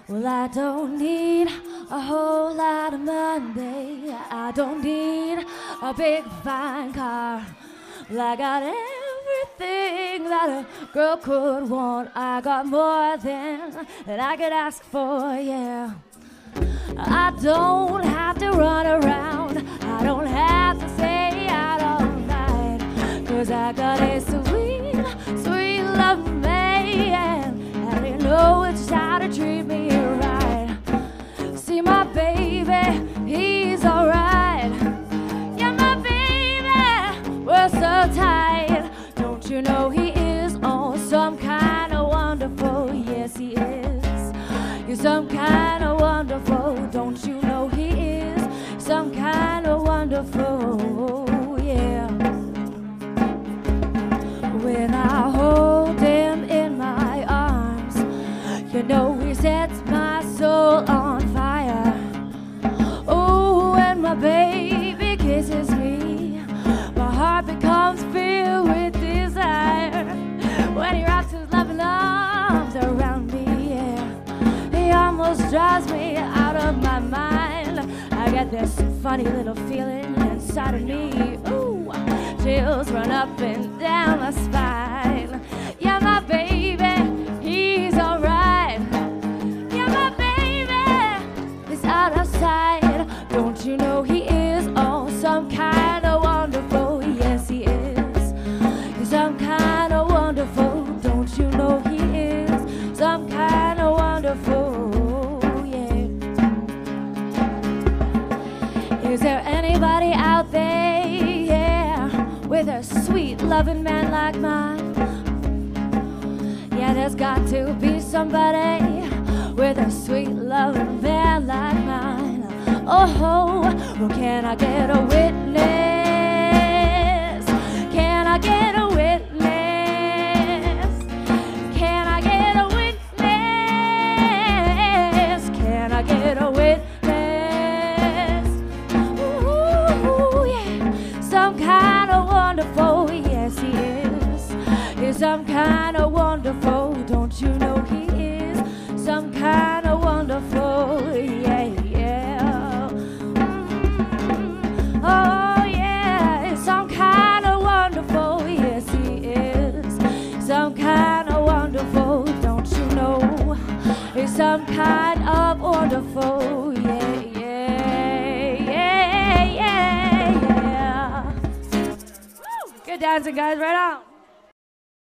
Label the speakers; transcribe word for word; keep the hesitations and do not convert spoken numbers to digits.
Speaker 1: Well, I don't need a whole lot of money. I don't need a big fine car. Well, I got everything that a girl could want. I got more than that I could ask for, yeah. I don't have to run around. I don't have to stay out all night. 'Cause I got a sweet, sweet love man. And you know just how to treat me right. See my baby, he's alright. Yeah, my baby, we're so tight. Don't you know he is oh some kind of wonderful? Yes, he is. You're some kind of wonderful. Don't you know he is some kind of wonderful? Yeah. When I hold him in my arms, you know he sets my soul on fire. Oh, when my baby kisses me, my heart becomes filled with desire. When he wraps his loving arms around me, yeah, he almost drives me out of my mind. I get this funny little feeling inside of me. Ooh, chills run up and down my spine. Yeah, my baby, he's alright. Yeah, my baby is out of sight. Don't you know he is oh some kind of wonderful? Yes, he is. He's some kind of wonderful. Don't you know he is some kind of wonderful? Yeah. Is there anybody out there, yeah, with a sweet loving man like mine? Yeah, there's got to be somebody with a sweet loving man like mine. Oh, well, can I get a witness? Can I get a witness? Can I get a witness? Can I get a witness? Ooh, yeah, some kind of wonderful. Yes, he is. He's some kind of wonderful. Don't you know he is some kind of wonderful? Yeah, yeah. Mm. Oh, yeah, he's some kind of wonderful. Yes, he is some kind of wonderful. Don't you know he's some kind of wonderful? Yeah, yeah, yeah, yeah, yeah. Woo! Good dancing, guys, right on.